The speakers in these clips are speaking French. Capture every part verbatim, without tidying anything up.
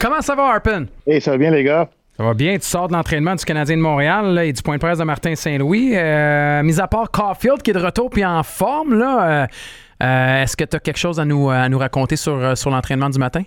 Comment ça va, Harpen? Hey, ça va bien, les gars? Ça va bien. Tu sors de l'entraînement du Canadien de Montréal là, et du point de presse de Martin Saint-Louis. Euh, mis à part Caulfield qui est de retour puis en forme, là, euh, euh, est-ce que tu as quelque chose à nous, à nous raconter sur, sur l'entraînement du matin?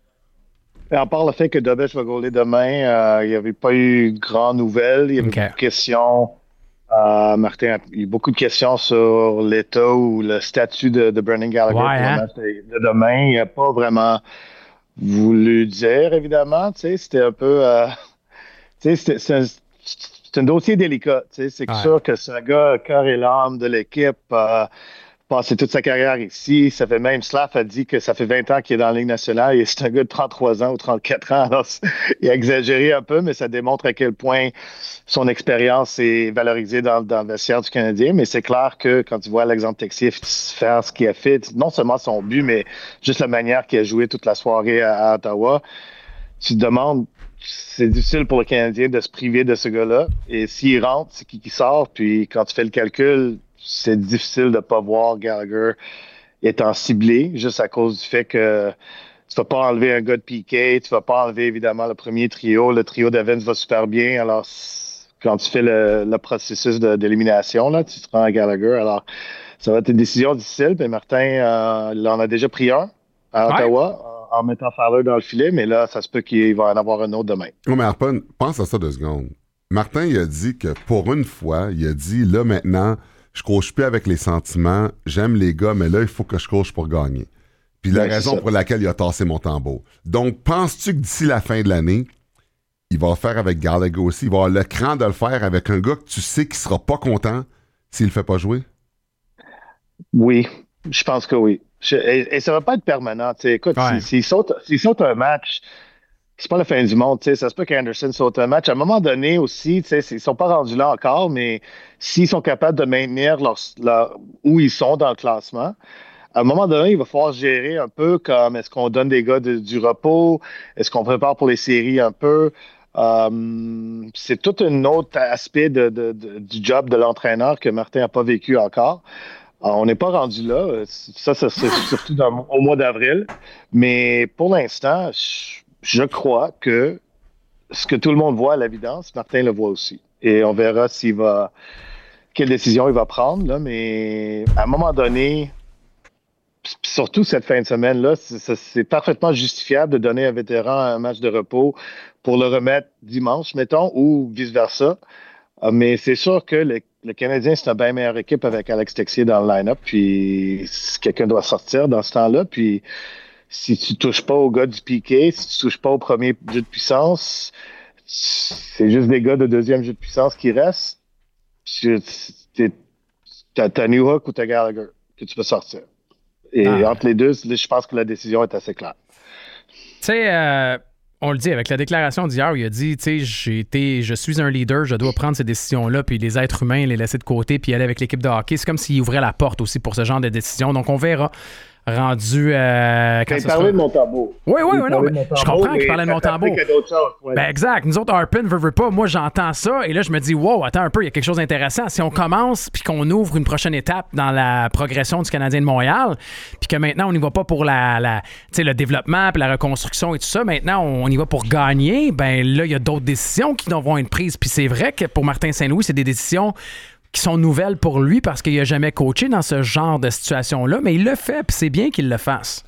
À part le fait que Dobech va gauler demain, euh, il n'y avait pas eu grand nouvelle. Il y avait Okay. beaucoup de questions. Euh, Martin a eu beaucoup de questions sur l'état ou le statut de, de Brendan Gallagher Ouais, pour hein? le match de, de demain. Il n'a pas vraiment voulu dire, évidemment. Tu sais, c'était un peu... Euh, tu sais, c'est, c'est, un, c'est un dossier délicat. Tu sais, c'est Ouais. sûr que c'est un gars cœur et l'âme de l'équipe. Euh, passé toute sa carrière ici. Ça fait même Slav a dit que ça fait vingt ans qu'il est dans la Ligue nationale et c'est un gars de trente-trois ans ou trente-quatre ans. Alors, il a exagéré un peu, mais ça démontre à quel point son expérience est valorisée dans, dans le vestiaire du Canadien. Mais c'est clair que quand tu vois Alexandre Texier faire ce qu'il a fait, non seulement son but, mais juste la manière qu'il a joué toute la soirée à, à Ottawa, tu te demandes, c'est difficile pour le Canadien de se priver de ce gars-là. Et s'il rentre, c'est qui qui sort. Puis quand tu fais le calcul, c'est difficile de ne pas voir Gallagher étant ciblé, juste à cause du fait que tu ne vas pas enlever un gars de Piquet, tu ne vas pas enlever évidemment le premier trio. Le trio d'Evans va super bien. Alors, quand tu fais le, le processus de, d'élimination, là, tu te rends à Gallagher. Alors, ça va être une décision difficile. Puis Martin, euh, il en a déjà pris un à Ouais. Ottawa en, en mettant Fowler dans le filet, mais là, ça se peut qu'il va en avoir un autre demain. Non, mais Harpen, pense à ça deux secondes. Martin, il a dit que pour une fois, il a dit là maintenant, je coach plus avec les sentiments, j'aime les gars, mais là, il faut que je coach pour gagner. Puis la Ouais, c'est raison ça. pour laquelle il a tassé mon tambour. Donc, penses-tu que d'ici la fin de l'année, il va le faire avec Gallagher aussi, il va avoir le cran de le faire avec un gars que tu sais qu'il sera pas content s'il le fait pas jouer? Oui, je pense que oui. Je- et, et ça va pas être permanent. Tu sais, écoute, Ouais. s'il s'il saute, s'il saute un match, c'est pas la fin du monde. Tu sais, ça se peut qu'Anderson saute un match. À un moment donné aussi, tu sais, ils sont pas rendus là encore, mais s'ils sont capables de maintenir leur, leur- où ils sont dans le classement, à un moment donné, il va falloir gérer un peu comme est-ce qu'on donne des gars de- du repos, est-ce qu'on prépare pour les séries un peu. Euh, c'est tout un autre aspect de, de- de- du job de l'entraîneur que Martin n'a pas vécu encore. Alors, on n'est pas rendu là. Ça, ça c'est surtout dans- au mois d'avril. Mais pour l'instant, je, je crois que ce que tout le monde voit à l'évidence, Martin le voit aussi. Et on verra s'il va, quelle décision il va prendre. Là, mais à un moment donné, p- surtout cette fin de semaine-là, c'est c'est- c'est parfaitement justifiable de donner à un vétéran un match de repos pour le remettre dimanche, mettons, ou vice-versa. Ah, mais c'est sûr que le, le Canadien, c'est une bien meilleure équipe avec Alex Texier dans le line-up. Puis si quelqu'un doit sortir dans ce temps-là. Puis si tu touches pas au gars du Piqué, si tu touches pas au premier jeu de puissance, c'est juste des gars de deuxième jeu de puissance qui restent. Tu- t'es- T'as t'as Newhook ou t'as Gallagher que tu peux sortir. Et Ah. entre les deux, là, je pense que la décision est assez claire. Tu sais, euh, on le dit avec la déclaration d'hier où il a dit, tu sais, j'ai été, je suis un leader, je dois prendre ces décisions-là, puis les êtres humains, les laisser de côté, puis aller avec l'équipe de hockey. C'est comme s'il ouvrait la porte aussi pour ce genre de décision. Donc, on verra rendu euh, quand J'ai ce parlé sera... de Montembeau. Oui, oui, J'ai oui, non, parlé mais de je Montembeau, comprends qu'il mais parlait de ça Montembeau. s'applique à d'autres choses. Ouais. Ben exact. Nous autres, Harpen veut, veut pas. Moi, j'entends ça et là, je me dis, wow, attends un peu, il y a quelque chose d'intéressant. Si on commence puis qu'on ouvre une prochaine étape dans la progression du Canadien de Montréal, puis que maintenant, on n'y va pas pour la, la, tu sais, le développement puis la reconstruction et tout ça, maintenant, on y va pour gagner, ben là, il y a d'autres décisions qui vont être prises. Puis c'est vrai que pour Martin Saint-Louis, c'est des décisions qui sont nouvelles pour lui parce qu'il n'a jamais coaché dans ce genre de situation-là, mais il le fait, puis c'est bien qu'il le fasse.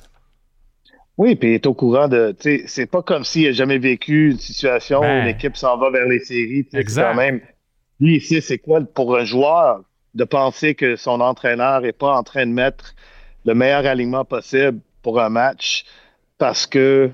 Oui, puis il est au courant de. Tu sais, c'est pas comme s'il n'a jamais vécu une situation Ben, où l'équipe s'en va vers les séries. Tu sais, c'est quand exact. même. Lui, ici, c'est quoi pour un joueur de penser que son entraîneur n'est pas en train de mettre le meilleur alignement possible pour un match parce que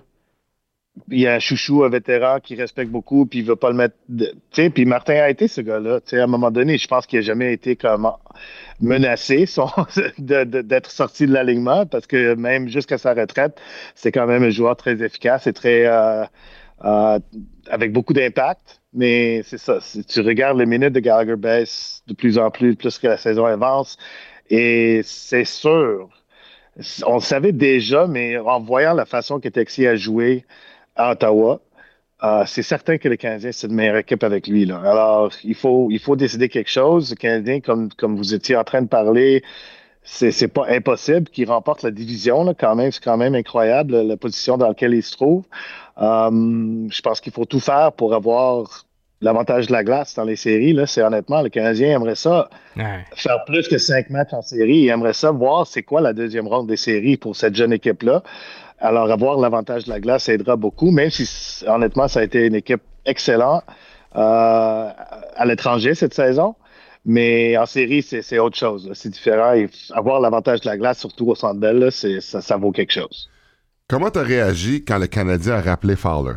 il y a un chouchou, un vétéran qui respecte beaucoup, puis il veut pas le mettre. de- Tu sais, puis Martin a été ce gars-là. Tu sais, à un moment donné, je pense qu'il n'a jamais été comme menacé son- de- de- d'être sorti de l'alignement parce que même jusqu'à sa retraite, c'est quand même un joueur très efficace et très euh, euh, avec beaucoup d'impact. Mais c'est ça. Si tu regardes les minutes de Gallagher baisse de plus en plus, plus que la saison avance, et c'est sûr. On le savait déjà, mais en voyant la façon que Texier a joué à Ottawa, euh, c'est certain que le Canadien, c'est une meilleure équipe avec lui. Là. Alors, il faut, il faut décider quelque chose. Le Canadien, comme, comme vous étiez en train de parler, c'est, c'est pas impossible qu'il remporte la division, là, quand même. C'est quand même incroyable la, la position dans laquelle il se trouve. Euh, je pense qu'il faut tout faire pour avoir l'avantage de la glace dans les séries. Là, c'est honnêtement, le Canadien aimerait ça Ouais. faire plus que cinq matchs en série. Il aimerait ça voir c'est quoi la deuxième ronde des séries pour cette jeune équipe-là. Alors, avoir l'avantage de la glace aidera beaucoup, même si, honnêtement, ça a été une équipe excellente euh, à l'étranger cette saison. Mais en série, c'est, c'est autre chose. Là. C'est différent. Et avoir l'avantage de la glace, surtout au Centre Bell, là, c'est, ça, ça vaut quelque chose. Comment tu as réagi quand le Canadien a rappelé Fowler?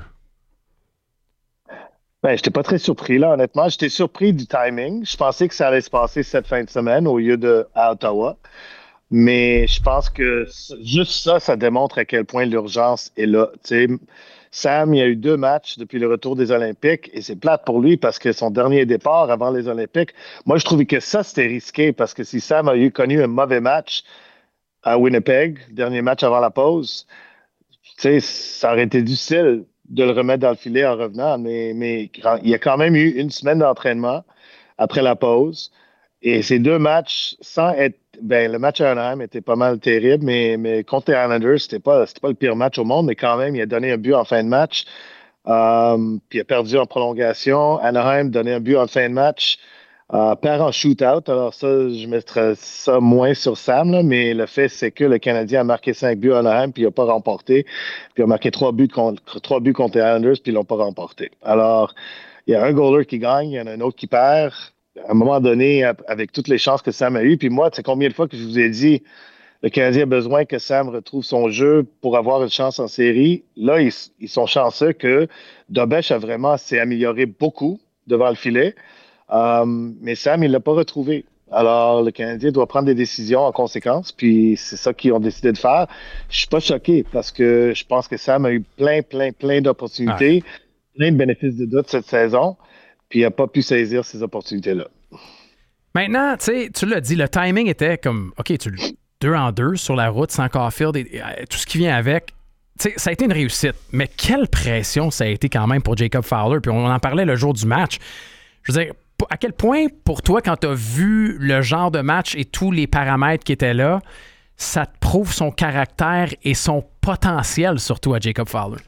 Ben, j'étais pas très surpris, là, honnêtement. J'étais surpris du timing. Je pensais que ça allait se passer cette fin de semaine au lieu de à Ottawa. Mais je pense que juste ça, ça démontre à quel point l'urgence est là. Tu sais, Sam, il y a eu deux matchs depuis le retour des Olympiques et c'est plate pour lui parce que son dernier départ avant les Olympiques, moi, je trouvais que ça, c'était risqué parce que si Sam a eu connu un mauvais match à Winnipeg, dernier match avant la pause, tu sais, ça aurait été difficile de le remettre dans le filet en revenant, mais, mais il y a quand même eu une semaine d'entraînement après la pause. Et ces deux matchs, sans être. Ben, le match à Anaheim était pas mal terrible, mais, mais contre les Islanders, c'était pas, c'était pas le pire match au monde, mais quand même, il a donné un but en fin de match. Euh, puis il a perdu en prolongation. Anaheim donnait un but en fin de match. Euh, perd en shootout. Alors, ça, je mettrais ça moins sur Sam, là, mais le fait, c'est que le Canadien a marqué cinq buts à Anaheim, puis il n'a pas remporté. Puis il a marqué trois buts contre, trois buts contre les Islanders, puis ils l'ont pas remporté. Alors, il y a un goaler qui gagne, il y en a un autre qui perd. À un moment donné, avec toutes les chances que Sam a eues, puis moi, tu sais combien de fois que je vous ai dit le Canadien a besoin que Sam retrouve son jeu pour avoir une chance en série. Là, ils, ils sont chanceux que Dobech a vraiment s'est amélioré beaucoup devant le filet. Um, mais Sam, il ne l'a pas retrouvé. Alors, le Canadien doit prendre des décisions en conséquence, puis c'est ça qu'ils ont décidé de faire. Je suis pas choqué parce que je pense que Sam a eu plein, plein, plein d'opportunités, ah. plein de bénéfices de doute cette saison, puis il n'a pas pu saisir ces opportunités-là. Maintenant, tu sais, tu l'as dit, le timing était comme, OK, tu deux en deux sur la route sans Caulfield et, et tout ce qui vient avec. T'sais, ça a été une réussite, mais quelle pression ça a été quand même pour Jacob Fowler, puis on en parlait le jour du match. Je veux dire, à quel point, pour toi, quand tu as vu le genre de match et tous les paramètres qui étaient là, ça te prouve son caractère et son potentiel, surtout à Jacob Fowler?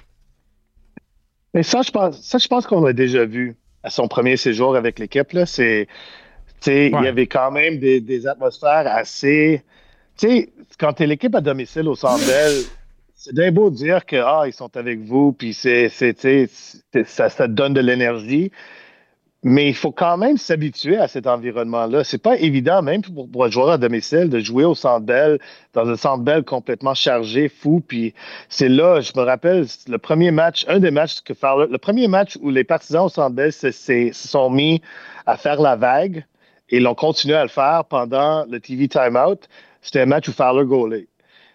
Mais ça, je pense, ça, je pense qu'on l'a déjà vu à son premier séjour avec l'équipe. Là. C'est, ouais. Il y avait quand même des, des atmosphères assez... Tu sais, quand tu es l'équipe à domicile au Centre Bell, c'est bien beau de dire que ah, ils sont avec vous, puis c'est, c'est, c'est, ça, ça te donne de l'énergie. Mais il faut quand même s'habituer à cet environnement-là. C'est pas évident, même pour, pour un joueur à domicile, de jouer au Centre Bell, dans un Centre Bell complètement chargé, fou. Puis c'est là, je me rappelle, le premier match, un des matchs que Fowler, le premier match où les partisans au Centre Bell se, se, se sont mis à faire la vague et l'ont continué à le faire pendant le T V timeout, c'était un match où Fowler goalait.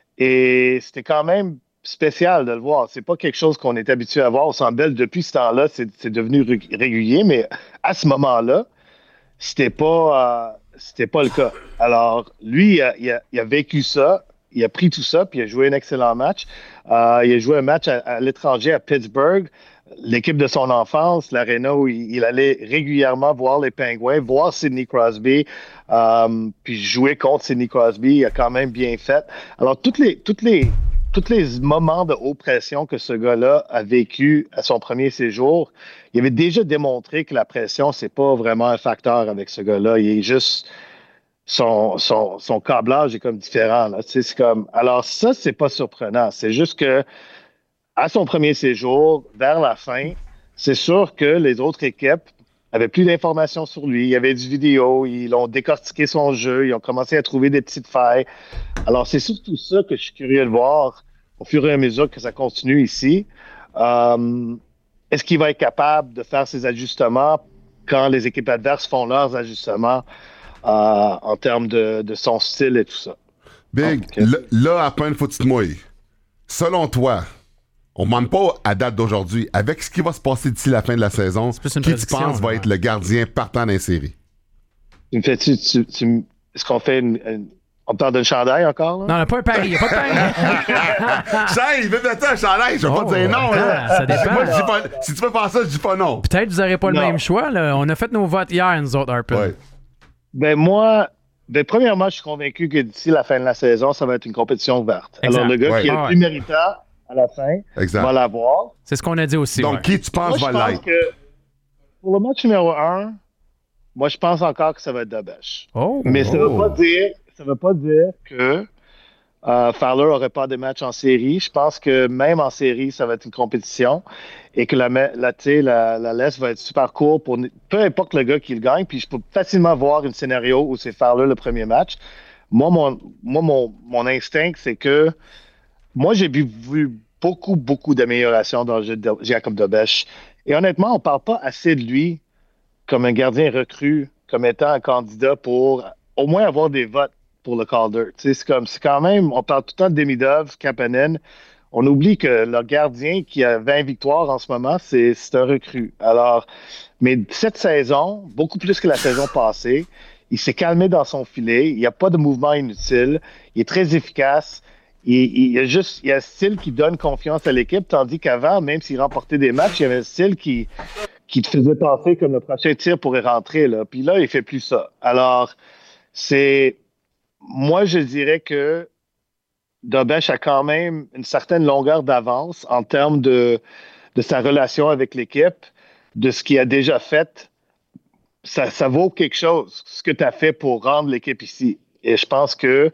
Et c'était quand même spécial de le voir. C'est pas quelque chose qu'on est habitué à voir au Centre Bell. Depuis ce temps-là, c'est, c'est devenu régulier, mais à ce moment-là, c'était pas, euh, c'était pas le cas. Alors, lui, il a, il, a, il a vécu ça, il a pris tout ça, puis il a joué un excellent match. Euh, il a joué un match à, à l'étranger à Pittsburgh, l'équipe de son enfance, l'aréna où il, il allait régulièrement voir les Penguins, voir Sidney Crosby, euh, puis jouer contre Sidney Crosby, il a quand même bien fait. Alors, toutes les, toutes les tous les moments de haute pression que ce gars-là a vécu à son premier séjour, il avait déjà démontré que la pression, c'est pas vraiment un facteur avec ce gars-là. Il est juste... Son, son, son câblage est comme différent. Là. C'est comme... Alors ça, c'est pas surprenant. C'est juste que à son premier séjour, vers la fin, c'est sûr que les autres équipes avaient plus d'informations sur lui. Il y avait du vidéo, ils ont décortiqué son jeu, ils ont commencé à trouver des petites failles. Alors, c'est surtout ça que je suis curieux de voir au fur et à mesure que ça continue ici. Euh, est-ce qu'il va être capable de faire ses ajustements quand les équipes adverses font leurs ajustements euh, en termes de, de son style et tout ça? Big, okay. là, là, à peine faut-il te mouiller. Selon toi, on ne demande pas à date d'aujourd'hui, avec ce qui va se passer d'ici la fin de la saison, qui tu penses va être le gardien partant d'un série? Tu me fais-tu, tu, tu, est-ce qu'on fait une, une on me parle d'un chandail encore? Là? Non, il n'y a pas un pari. Il n'y a pas de pari. Chey, il veut mettre un chandail. Je ne vais oh, pas dire non. Là. Ça dépend. Moi, je dis pas, si tu veux faire ça, je dis pas non. Peut-être que vous n'aurez pas non. le même choix. Là. On a fait nos votes hier, nous autres, Harper. Ouais. Ben moi, Ben, premièrement, je suis convaincu que d'ici la fin de la saison, ça va être une compétition ouverte. Exact. Alors, le gars ouais. qui est ah, le plus ouais. méritant à la fin Exact. va l'avoir. C'est ce qu'on a dit aussi. Donc, ouais. qui tu penses Moi, va je l'être? pense que pour le match numéro un, moi, je pense encore que ça va être Dobeš. Oh, Mais ça ne oh. veut pas dire, ça veut pas dire que euh, Fowler n'aurait pas des matchs en série. Je pense que même en série, ça va être une compétition et que la, la, la, la laisse va être super courte pour peu importe le gars qui le gagne. Puis je peux facilement voir un scénario où c'est Fowler le premier match. Moi, mon, moi, mon, mon instinct, c'est que moi, j'ai vu, vu beaucoup, beaucoup d'améliorations dans le jeu de Jacob Dobeš. Et honnêtement, on ne parle pas assez de lui comme un gardien recru, comme étant un candidat pour au moins avoir des votes pour le Calder. C'est comme, c'est quand même, on parle tout le temps de Demidov, Kapanen. On oublie que le gardien qui a vingt victoires en ce moment, c'est, c'est un recru. Alors, mais cette saison, beaucoup plus que la saison passée, il s'est calmé dans son filet. Il n'y a pas de mouvement inutile. Il est très efficace. Il, il, il, a juste, il a un style qui donne confiance à l'équipe, tandis qu'avant, même s'il remportait des matchs, il y avait un style qui, qui te faisait penser comme le prochain tir pourrait rentrer. Là. Puis là, il fait plus ça. Alors, c'est... Moi, je dirais que Dobeš a quand même une certaine longueur d'avance en termes de, de sa relation avec l'équipe, de ce qu'il a déjà fait. Ça, ça vaut quelque chose, ce que tu as fait pour rendre l'équipe ici. Et je pense que,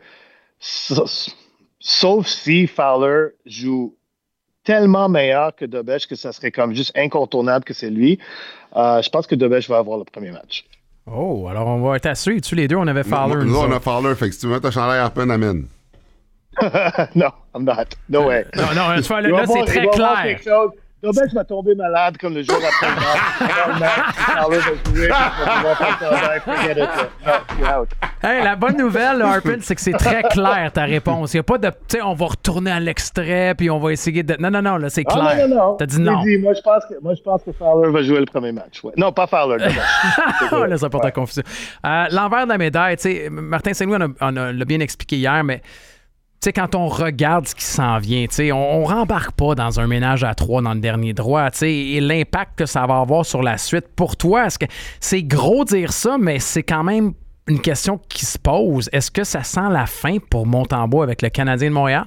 sauf si Fowler joue tellement meilleur que Dobeš que ça serait comme juste incontournable que c'est lui, euh, je pense que Dobeš va avoir le premier match. Oh, alors on va être à suivre. Tu les deux, on avait Fowler. Nous, nous on a Fowler, fait que si tu veux mettre un chandail Harpen, amène. Non, I'm not. No way. Non, non, là, là, là c'est très clair. Dobeš va tomber malade comme le jour après le match. Fowler va jouer, va pouvoir faire le chandail. Forget it. No, you're out. Hey, la bonne nouvelle, là, Harpen, c'est que c'est très clair ta réponse. Il n'y a pas de, tu sais, on va retourner à l'extrait puis on va essayer de. Non, non, non, là, c'est clair. Ah, non, non, non. T'as dit non. Dit, moi, je pense que, moi, je pense que Fowler va jouer le premier match. Ouais. Non, pas Fowler. Là, ça porte à confusion. Euh, l'envers de la médaille, tu sais, Martin Saint-Louis, on, a, on a, l'a bien expliqué hier, mais. Tu sais, quand on regarde ce qui s'en vient, tu sais, on, on rembarque pas dans un ménage à trois dans le dernier droit, tu sais, et l'impact que ça va avoir sur la suite. Pour toi, est-ce que c'est gros dire ça, mais c'est quand même une question qui se pose. Est-ce que ça sent la fin pour Montembeault avec le Canadien de Montréal?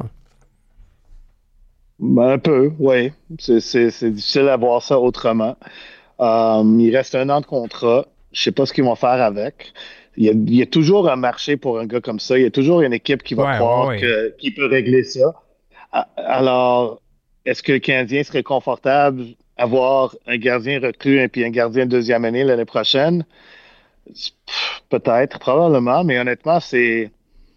Ben, un peu, oui. C'est, c'est, c'est difficile à voir ça autrement. Um, il reste un an de contrat. Je sais pas ce qu'ils vont faire avec. Il y, a, il y a toujours un marché pour un gars comme ça. Il y a toujours une équipe qui va ouais, croire ouais, ouais. Que, qu'il peut régler ça. Alors, est-ce que le Canadien serait confortable d'avoir un gardien recru et puis un gardien de deuxième année l'année prochaine? Peut-être, probablement, mais honnêtement, c'est...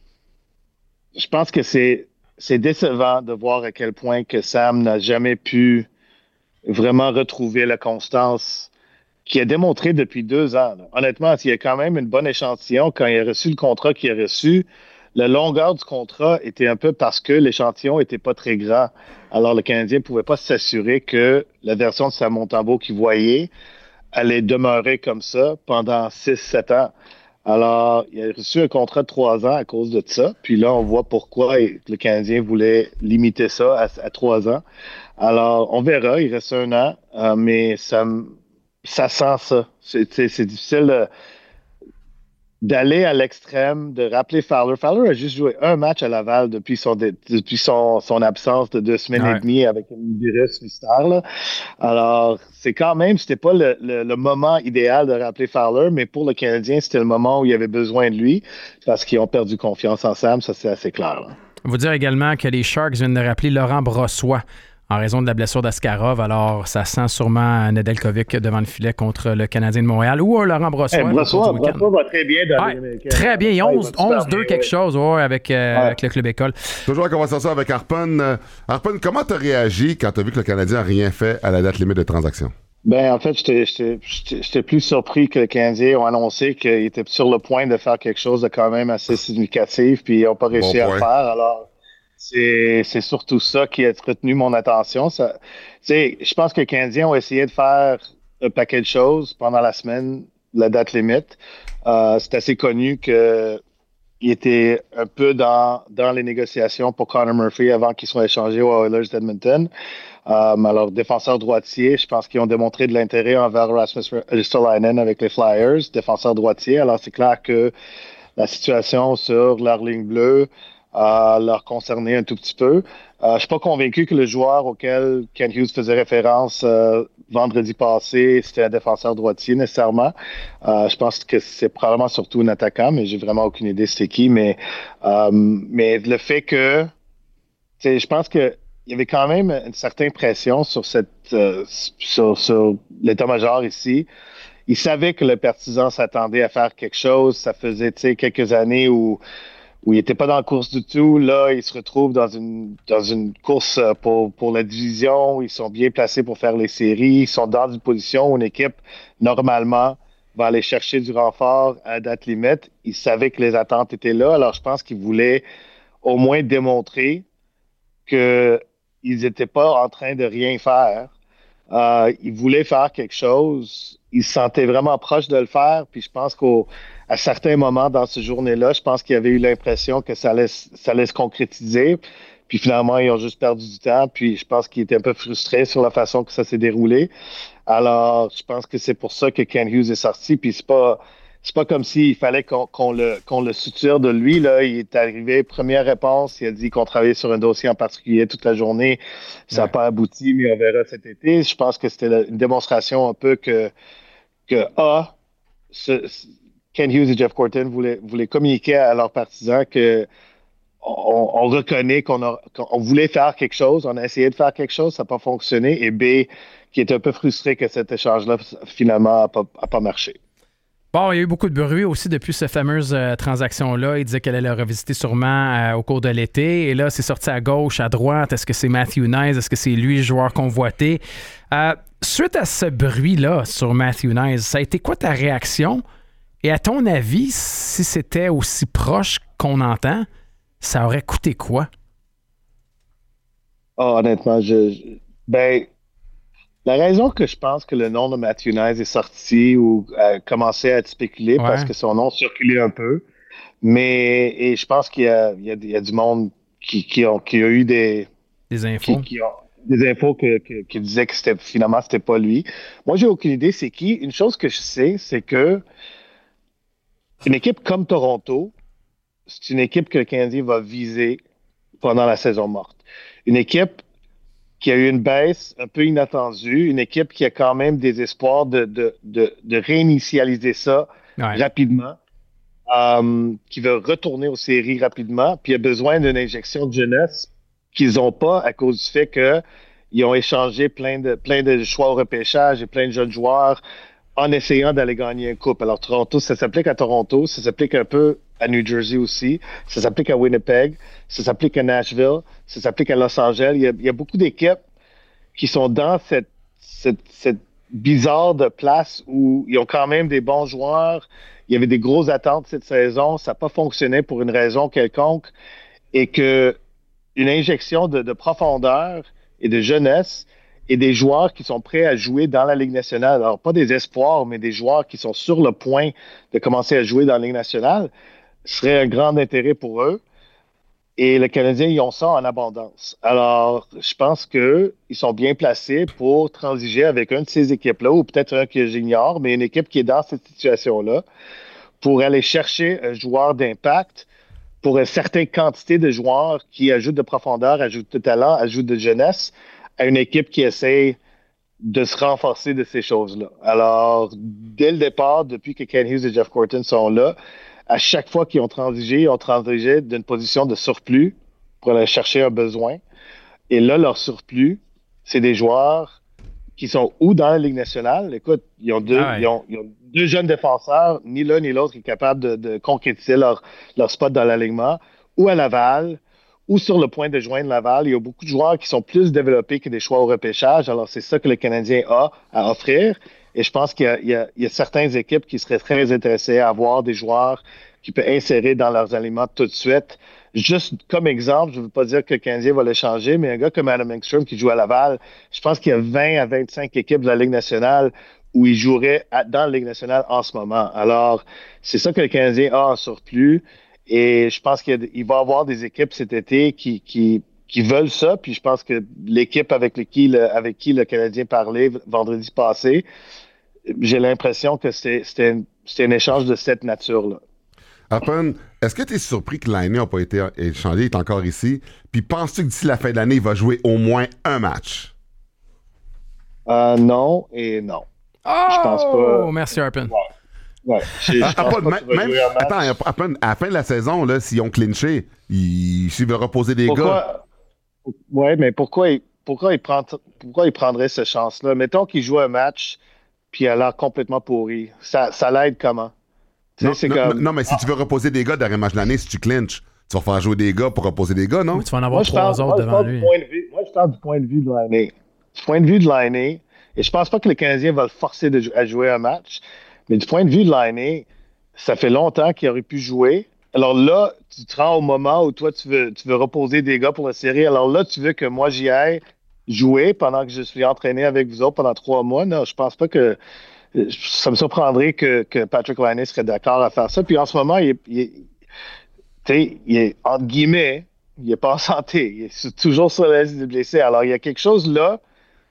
Je pense que c'est, c'est décevant de voir à quel point que Sam n'a jamais pu vraiment retrouver la constance qu'il a démontré depuis deux ans. Là. Honnêtement, il y a quand même une bonne échantillon. Quand il a reçu le contrat qu'il a reçu, la longueur du contrat était un peu parce que l'échantillon n'était pas très grand. Alors, le Canadien ne pouvait pas s'assurer que la version de Sam Montembeault qu'il voyait allait demeurer comme ça pendant six sept ans. Alors, il a reçu un contrat de trois ans à cause de ça. Puis là, on voit pourquoi le Canadien voulait limiter ça à, à trois ans. Alors, on verra. Il reste un an, euh, mais ça Ça sent ça. C'est, c'est, c'est difficile de, d'aller à l'extrême, de rappeler Fowler. Fowler a juste joué un match à Laval depuis son, depuis son, son absence de deux semaines ouais. et demie avec une virus mystère. Là. Alors, c'est quand même, c'était pas le, le, le moment idéal de rappeler Fowler, mais pour le Canadien, c'était le moment où il avait besoin de lui parce qu'ils ont perdu confiance ensemble. Ça, c'est assez clair. Là. On va dire également que les Sharks viennent de rappeler Laurent Brossoit en raison de la blessure d'Askarov. Alors, ça sent sûrement Nedeljkovic devant le filet contre le Canadien de Montréal ou un Laurent Brossoit. Hey, Brossoit, Brossoit va très bien dans ouais, les Américains. Très bien. Il onze deux quelque ouais. chose ouais, avec, euh, ouais. avec le club école. Toujours en conversation avec Harpen. Euh, Harpen, comment tu as réagi quand tu as vu que le Canadien n'a rien fait à la date limite de transaction? Ben, en fait, j'étais, j'étais, j'étais, j'étais plus surpris que les Canadiens ont annoncé qu'ils étaient sur le point de faire quelque chose de quand même assez significatif, puis ils n'ont pas réussi bon à le faire. Alors, c'est, c'est surtout ça qui a retenu mon attention. Ça, je pense que les Canadiens ont essayé de faire un paquet de choses pendant la semaine, la date limite. Euh, c'est assez connu qu'ils étaient un peu dans, dans les négociations pour Connor Murphy avant qu'ils soient échangés aux Oilers d'Edmonton. Um, alors, défenseur droitier, je pense qu'ils ont démontré de l'intérêt envers Rasmus Ristolainen avec les Flyers, défenseur droitier. Alors, c'est clair que la situation sur leur ligne bleue euh, leur concernait un tout petit peu. Euh, je suis pas convaincu que le joueur auquel Ken Hughes faisait référence euh, vendredi passé, c'était un défenseur droitier nécessairement. Euh, je pense que c'est probablement surtout un attaquant, mais j'ai vraiment aucune idée c'est qui. Mais, euh, mais le fait que, je pense que il y avait quand même une certaine pression sur cette euh, sur, sur l'état-major ici. Il savait que le partisan s'attendait à faire quelque chose. Ça faisait quelques années où où il n'était pas dans la course du tout. Là, il se retrouve dans une, dans une course pour, pour la division. Ils sont bien placés pour faire les séries. Ils sont dans une position où une équipe, normalement, va aller chercher du renfort à date limite. Ils savaient que les attentes étaient là. Alors, je pense qu'ils voulaient au moins démontrer qu'ils n'étaient pas en train de rien faire. Euh, ils voulaient faire quelque chose. Ils se sentaient vraiment proches de le faire. Puis je pense qu'au à certains moments dans cette journée-là, je pense qu'il y avait eu l'impression que ça allait, ça allait se concrétiser. Puis finalement, ils ont juste perdu du temps. Puis je pense qu'ils étaient un peu frustrés sur la façon que ça s'est déroulé. Alors, je pense que c'est pour ça que Ken Hughes est sorti. Puis c'est pas, c'est pas comme s'il fallait qu'on, qu'on le, qu'on le suture de lui. Là. Il est arrivé, première réponse, il a dit qu'on travaillait sur un dossier en particulier toute la journée. Ça n'a ouais. pas abouti, mais on verra cet été. Je pense que c'était une démonstration un peu que, que A, ce, Ken Hughes et Jeff Gorton voulaient, voulaient communiquer à leurs partisans que on, on reconnaît qu'on, a, qu'on voulait faire quelque chose, on a essayé de faire quelque chose, ça n'a pas fonctionné, et B, qui est un peu frustré que cet échange-là, finalement, n'a pas, a pas marché. Bon, il y a eu beaucoup de bruit aussi depuis cette fameuse euh, transaction-là. Il disait qu'elle allait le revisiter sûrement euh, au cours de l'été. Et là, c'est sorti à gauche, à droite. Est-ce que c'est Matthew Knies? Est-ce que c'est lui, le joueur convoité? Euh, suite à ce bruit-là sur Matthew Knies, ça a été quoi ta réaction? Et à ton avis, si c'était aussi proche qu'on entend, ça aurait coûté quoi? Oh, honnêtement, je, je ben, la raison que je pense que le nom de Matthew Knies est sorti ou a commencé à être spéculé, ouais. parce que son nom circulait un peu, mais et je pense qu'il y a, il y a, il y a du monde qui, qui, ont, qui a eu des, des infos, qui, qui ont, des infos que, que, qui disaient que c'était, finalement, c'était pas lui. Moi, j'ai aucune idée c'est qui. Une chose que je sais, c'est que une équipe comme Toronto, c'est une équipe que le Canadien va viser pendant la saison morte. Une équipe qui a eu une baisse un peu inattendue, une équipe qui a quand même des espoirs de, de, de, de réinitialiser ça ouais. rapidement, euh, qui veut retourner aux séries rapidement, puis a besoin d'une injection de jeunesse qu'ils n'ont pas à cause du fait qu'ils ont échangé plein de, plein de choix au repêchage et plein de jeunes joueurs en essayant d'aller gagner une coupe. Alors, Toronto, ça s'applique à Toronto, ça s'applique un peu à New Jersey aussi, ça s'applique à Winnipeg, ça s'applique à Nashville, ça s'applique à Los Angeles. Il y a, il y a beaucoup d'équipes qui sont dans cette, cette, cette bizarre de place où ils ont quand même des bons joueurs. Il y avait des grosses attentes cette saison. Ça n'a pas fonctionné pour une raison quelconque. Et que une injection de, de profondeur et de jeunesse et des joueurs qui sont prêts à jouer dans la Ligue nationale. Alors, pas des espoirs, mais des joueurs qui sont sur le point de commencer à jouer dans la Ligue nationale, serait un grand intérêt pour eux. Et les Canadiens, ils ont ça en abondance. Alors, je pense qu'ils sont bien placés pour transiger avec une de ces équipes-là, ou peut-être un que j'ignore, mais une équipe qui est dans cette situation-là, pour aller chercher un joueur d'impact pour une certaine quantité de joueurs qui ajoutent de profondeur, ajoutent de talent, ajoutent de jeunesse, à une équipe qui essaie de se renforcer de ces choses-là. Alors, dès le départ, depuis que Ken Hughes et Jeff Gorton sont là, à chaque fois qu'ils ont transigé, ils ont transigé d'une position de surplus pour aller chercher un besoin. Et là, leur surplus, c'est des joueurs qui sont où dans la Ligue nationale. Écoute, ils ont deux, ah ouais. ils ont, ils ont deux jeunes défenseurs, ni l'un ni l'autre est capable de, de concrétiser leur, leur spot dans l'alignement, ou à Laval, ou sur le point de joindre Laval. Il y a beaucoup de joueurs qui sont plus développés que des choix au repêchage. Alors, c'est ça que le Canadien a à offrir. Et je pense qu'il y a, il y a, il y a certaines équipes qui seraient très intéressées à avoir des joueurs qui peuvent insérer dans leurs aliments tout de suite. Juste comme exemple, je ne veux pas dire que le Canadien va le changer, mais un gars comme Adam Engstrom qui joue à Laval, je pense qu'il y a vingt à vingt-cinq équipes de la Ligue nationale où il jouerait à, dans la Ligue nationale en ce moment. Alors, c'est ça que le Canadien a en surplus. Et je pense qu'il va y avoir des équipes cet été qui, qui, qui veulent ça. Puis je pense que l'équipe avec, qui le, avec qui le Canadien parlait vendredi passé, j'ai l'impression que c'était, c'était, un, c'était un échange de cette nature-là. Arpon, est-ce que tu es surpris que Laine n'a pas été échangé, il est encore ici? Puis penses-tu que d'ici la fin de l'année, il va jouer au moins un match? Euh, non et non. Oh! Je pense pas. Merci, Arpon. Ouais. Ouais. Je, je Ah, pense pas, pas même, qu'il va même, jouer un match. attends, Arpon, à la fin de la saison, là, s'ils ont clinché, ils, s'ils veulent reposer des Pourquoi? gars. Ouais, mais pourquoi il, pourquoi il prend, pourquoi il prendrait cette chance-là? Mettons qu'il joue un match, puis il a l'air complètement pourri. Ça, ça l'aide comment? Tu Non, sais, c'est non, comme. non, mais si tu veux reposer des gars dans le match de l'année, si tu clinches, tu vas faire jouer des gars pour reposer des gars, non? Mais tu vas en avoir Moi, je trois parle, autres moi, je devant parle lui. du point de vue, moi, je parle du point de vue de l'année. Du point de vue de l'année, et je pense pas que le Canadien va le forcer de, à jouer un match, mais du point de vue de l'année, ça fait longtemps qu'il aurait pu jouer. Alors là, tu te rends au moment où toi, tu veux, tu veux reposer des gars pour la série. Alors là, tu veux que moi, j'y aille jouer pendant que je suis entraîné avec vous autres pendant trois mois. Non, je pense pas que. Ça me surprendrait que, que Patrick Laine serait d'accord à faire ça. Puis en ce moment, il est, il est, tu sais, il est, entre guillemets, il n'est pas en santé. Il est toujours sur la liste des blessés. Alors, il y a quelque chose là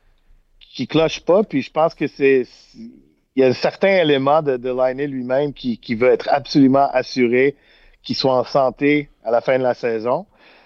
qui cloche pas. Puis je pense que c'est. Il y a un certain élément de, de Laine lui-même qui, qui veut être absolument assuré qu'il soit en santé à la fin de la saison.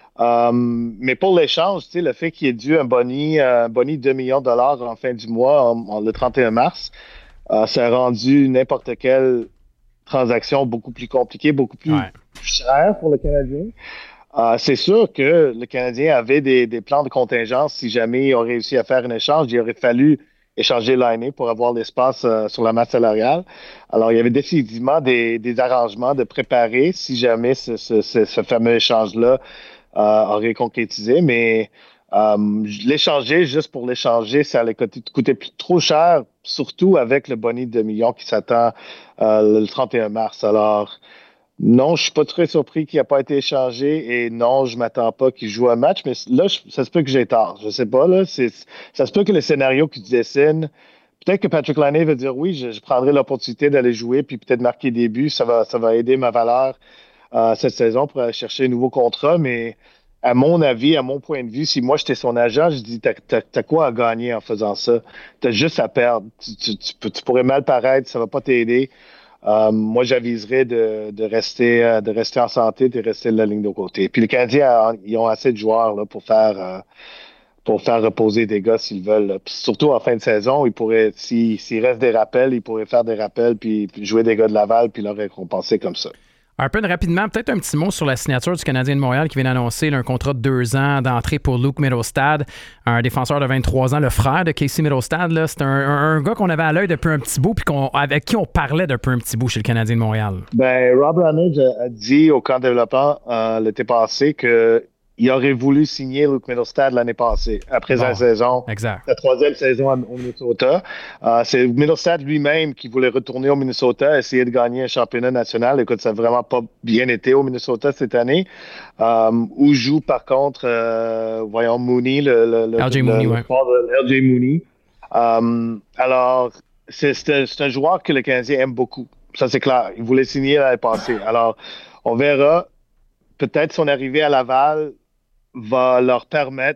Um, mais pour l'échange, tu sais, le fait qu'il ait dû un boni, un boni de deux millions de dollars en fin du mois, en, en, le trente et un mars, euh, ça a rendu n'importe quelle transaction beaucoup plus compliquée, beaucoup plus ouais. chère pour le Canadien. Euh, c'est sûr que le Canadien avait des, des plans de contingence. Si jamais ils ont réussi à faire un échange, il aurait fallu échanger Laine pour avoir l'espace euh, sur la masse salariale. Alors, il y avait définitivement des, des arrangements de préparer si jamais ce, ce, ce, ce fameux échange-là euh, aurait concrétisé. Mais euh, l'échanger juste pour l'échanger, ça allait coûter, coûter plus, trop cher, surtout avec le boni de deux millions qui s'attend euh, le trente et un mars. Alors, non, je suis pas très surpris qu'il n'ait pas été échangé et non, je m'attends pas qu'il joue un match, mais là, je, ça se peut que j'ai tort. Je sais pas, là. C'est, ça se peut que le scénario qui dessine, peut-être que Patrick Laine va dire oui, je, je prendrai l'opportunité d'aller jouer puis peut-être marquer des buts. Ça va, ça va aider ma valeur euh, cette saison pour aller chercher un nouveau contrat, mais à mon avis, à mon point de vue, si moi j'étais son agent, je dis t'as, t'as, t'as quoi à gagner en faisant ça? T'as juste à perdre. Tu, tu, tu, peux, tu pourrais mal paraître, ça va pas t'aider. Euh, moi, j'aviserais de, de, rester, euh, de rester en santé et de rester de la ligne de côté. Puis les Canadiens, ils ont assez de joueurs là, pour faire euh, pour faire reposer des gars s'ils veulent. Puis surtout en fin de saison, ils pourraient, s'il, s'il reste des rappels, ils pourraient faire des rappels puis, puis jouer des gars de Laval puis leur récompenser comme ça. Arpon, rapidement, peut-être un petit mot sur la signature du Canadien de Montréal qui vient d'annoncer là, un contrat de deux ans d'entrée pour Luke Mittelstadt, un défenseur de vingt-trois ans, le frère de Casey Mittelstadt. Là, c'est un, un, un gars qu'on avait à l'œil depuis un petit bout puis qu'on, avec qui on parlait depuis un petit bout chez le Canadien de Montréal. Ben, Rob Ramage a, a dit au camp développement euh, l'été passé que il aurait voulu signer Luke Mittelstadt l'année passée, après bon, la saison, exact. la troisième saison au Minnesota. Euh, c'est Mittelstadt lui-même qui voulait retourner au Minnesota, essayer de gagner un championnat national. Écoute, ça n'a vraiment pas bien été au Minnesota cette année. Euh, où joue par contre, euh, voyons, Mooney, le, le, le, L J Mooney, ouais. L J Mooney. Euh, alors, c'est, c'est, un, c'est un joueur que le Canadien aime beaucoup. Ça, c'est clair. Il voulait signer l'année passée. Alors, on verra. Peut-être son arrivée à Laval va leur permettre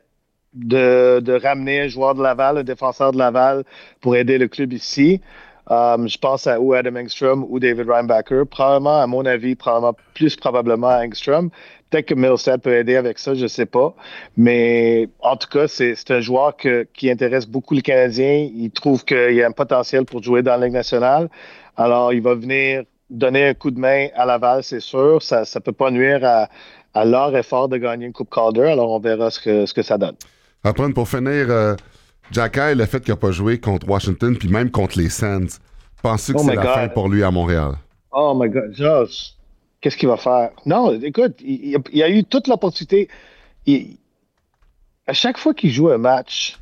de, de ramener un joueur de Laval, un défenseur de Laval, pour aider le club ici. Um, je pense à ou Adam Engstrom ou David Reinbacher. Probablement, à mon avis, probablement, plus probablement à Engstrom. Peut-être que Mittelstadt peut aider avec ça, je ne sais pas. Mais en tout cas, c'est, c'est un joueur que, qui intéresse beaucoup les Canadiens. Il trouve qu'il y a un potentiel pour jouer dans la Ligue nationale. Alors, il va venir donner un coup de main à Laval, c'est sûr. Ça ne peut pas nuire à à leur effort de gagner une Coupe Calder. Alors, on verra ce que, ce que ça donne. Après, pour finir, euh, Jacky, le fait qu'il n'a pas joué contre Washington, puis même contre les Sens, penses-tu que oh c'est la God. fin pour lui à Montréal? Oh my God, Josh, qu'est-ce qu'il va faire? Non, écoute, il, il, il a eu toute l'opportunité. Il, à chaque fois qu'il joue un match,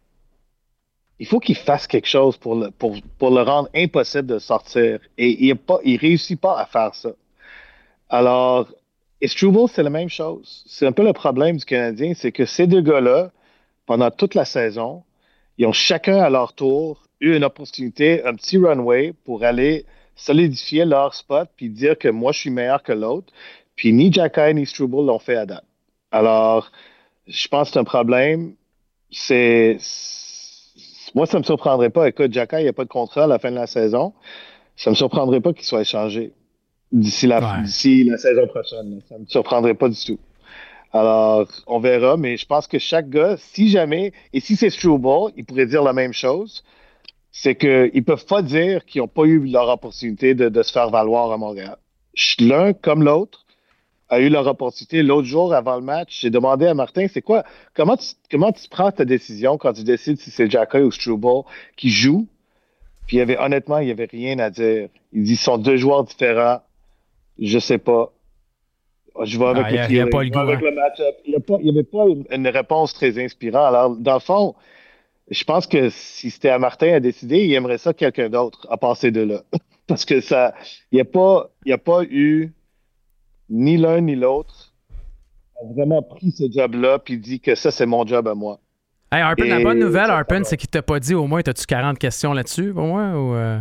il faut qu'il fasse quelque chose pour le, pour, pour le rendre impossible de sortir. Et il ne réussit pas à faire ça. Alors, et Struble, c'est la même chose. C'est un peu le problème du Canadien, c'est que ces deux gars-là, pendant toute la saison, ils ont chacun à leur tour eu une opportunité, un petit runway pour aller solidifier leur spot puis dire que moi, je suis meilleur que l'autre. Puis ni Jacky ni Struble l'ont fait à date. Alors, je pense que c'est un problème. C'est, c'est... Moi, ça ne me surprendrait pas. Écoute, Jacky, il n'y a pas de contrat à la fin de la saison. Ça ne me surprendrait pas qu'il soit échangé. d'ici la, ouais. d'ici la saison prochaine. Ça ne me surprendrait pas du tout. Alors, on verra, mais je pense que chaque gars, si jamais, et si c'est Struble, il pourrait dire la même chose, c'est qu'ils ne peuvent pas dire qu'ils n'ont pas eu leur opportunité de, de se faire valoir à Montréal. L'un comme l'autre a eu leur opportunité. L'autre jour, avant le match, j'ai demandé à Martin, c'est quoi, comment tu, comment tu prends ta décision quand tu décides si c'est Xhaka ou Struble qui joue? Puis il y avait, honnêtement, il n'y avait rien à dire. Il dit, ce sont deux joueurs différents. Je sais pas. Je vais avec, ah, le, y a, y a pas le, goût, avec hein. le match-up. Il n'y avait pas une, une réponse très inspirante. Alors, dans le fond, je pense que si c'était à Martin à décider, il aimerait ça quelqu'un d'autre à passer de là. Parce que ça, il n'y a pas, il y a pas eu ni l'un ni l'autre a vraiment pris ce job-là puis dit que ça, c'est mon job à moi. Hey, Harpen, la bonne nouvelle, Harpen, c'est qu'il t'a pas dit au moins, t'as-tu quarante questions là-dessus, au moins? Ou euh...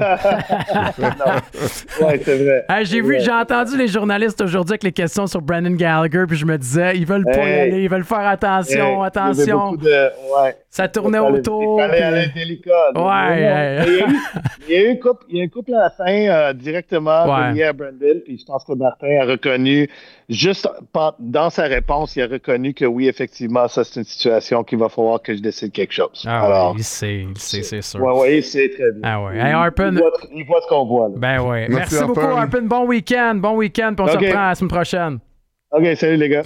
non. Ouais, c'est vrai. Hey, j'ai vu, j'ai entendu les journalistes aujourd'hui avec les questions sur Brendan Gallagher, puis je me disais, ils veulent pas hey. y aller, ils veulent faire attention, hey. attention. De... Ouais. Ça tournait autour. Il fallait aller délicat. Ouais. Hey. Il, y a eu, il y a eu une couple, il y a une couple à la fin euh, directement ouais. liée à Brendan, puis je pense que Martin a reconnu, juste dans sa réponse, il a reconnu que oui, effectivement, ça c'est une situation qu'il va falloir que je décide quelque chose. Ah Alors, ouais, il sait, il sait, c'est sûr. Oui, oui, il sait très bien. Ah ouais. Hey, Harpen, il, voit, il voit ce qu'on voit. Là. Ben ouais. Merci, Merci beaucoup, Harpen. Bon week-end. Bon week-end, puis on okay. se reprend la semaine prochaine. OK, salut les gars.